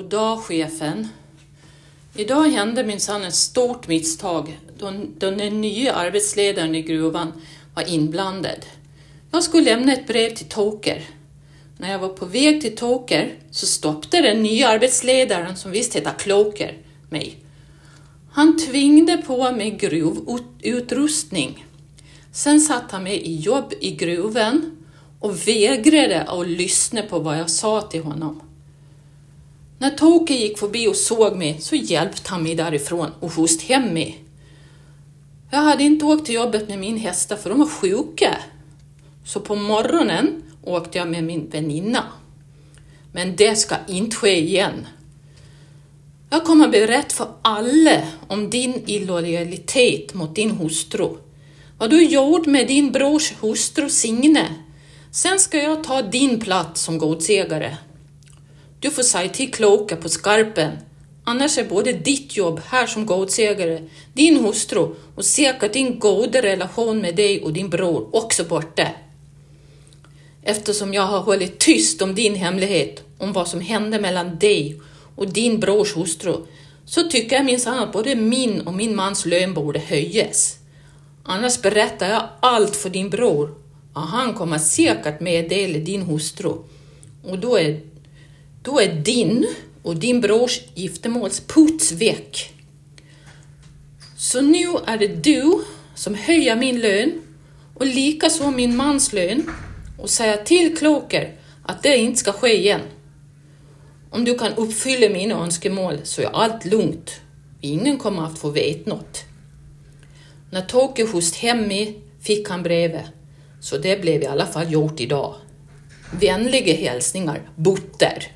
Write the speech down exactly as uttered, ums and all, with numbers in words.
God dag, chefen. Idag hände minsann ett stort misstag då, då den nya arbetsledaren i gruvan var inblandad. Jag skulle lämna ett brev till Toker. När jag var på väg till Toker så stoppade den nya arbetsledaren, som visst heter Kloker, mig. Han tvingade på mig gruvutrustning. Sen satt han mig i jobb i gruvan och vägrade att lyssna på vad jag sa till honom. När Toker gick förbi och såg mig så hjälpte han mig därifrån och skjutsade hem mig. Jag hade inte åkt till jobbet med min hästar för de var sjuka. Så på morgonen åkte jag med min väninna. Men det ska inte ske igen. Jag kommer berätta för alla om din illojalitet mot din hustru. Vad du gjorde med din brors hustru Signe. Sen ska jag ta din plats som godsägare. Du får säga till Kloka på skarpen. Annars är både ditt jobb här som godsägare, din hustru och säkert din goda relation med dig och din bror också borta. Eftersom jag har hållit tyst om din hemlighet, om vad som hände mellan dig och din brors hustru, så tycker jag minst att både min och min mans lön borde höjas. Annars berättar jag allt för din bror och han kommer säkert meddela din hustru. Och då är, då är din och din brors giftermålsputs väck. Så nu är det du som höjer min lön och likaså min mans lön och säger till Kloker att det inte ska ske igen. Om du kan uppfylla mina önskemål så är allt lugnt. Ingen kommer att få veta något. När Toker skjutsade hem mig fick han brevet. Så det blev i alla fall gjort idag. Vänliga hälsningar, Butter.